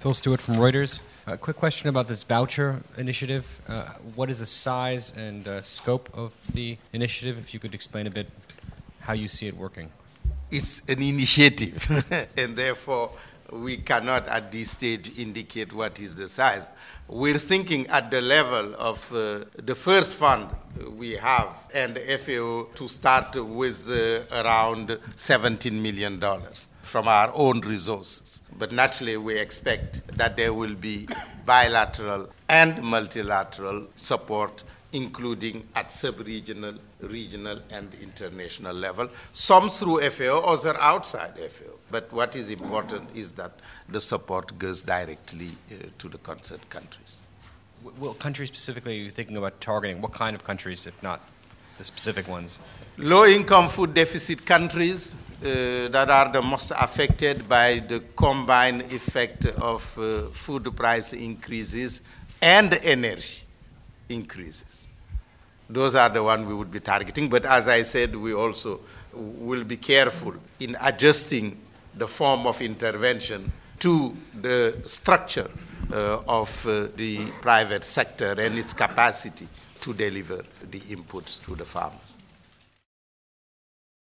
Phil Stewart from Reuters. A quick question about this voucher initiative. What is the size and scope of the initiative? If you could explain a bit how you see it working. It's an initiative, and therefore we cannot at this stage indicate what is the size. We're thinking at the level of the first fund we have and the FAO to start with around $17 million from our own resources. But naturally we expect that there will be bilateral and multilateral support, including at sub-regional, regional, and international level, some through FAO, others outside FAO. But what is important is that the support goes directly to the concerned countries. What countries specifically are you thinking about targeting? What kind of countries, if not the specific ones? Low-income food deficit countries that are the most affected by the combined effect of food price increases and energy increases. Those are the ones we would be targeting. But as I said, we also will be careful in adjusting the form of intervention to the structure of the private sector and its capacity to deliver the inputs to the farmers.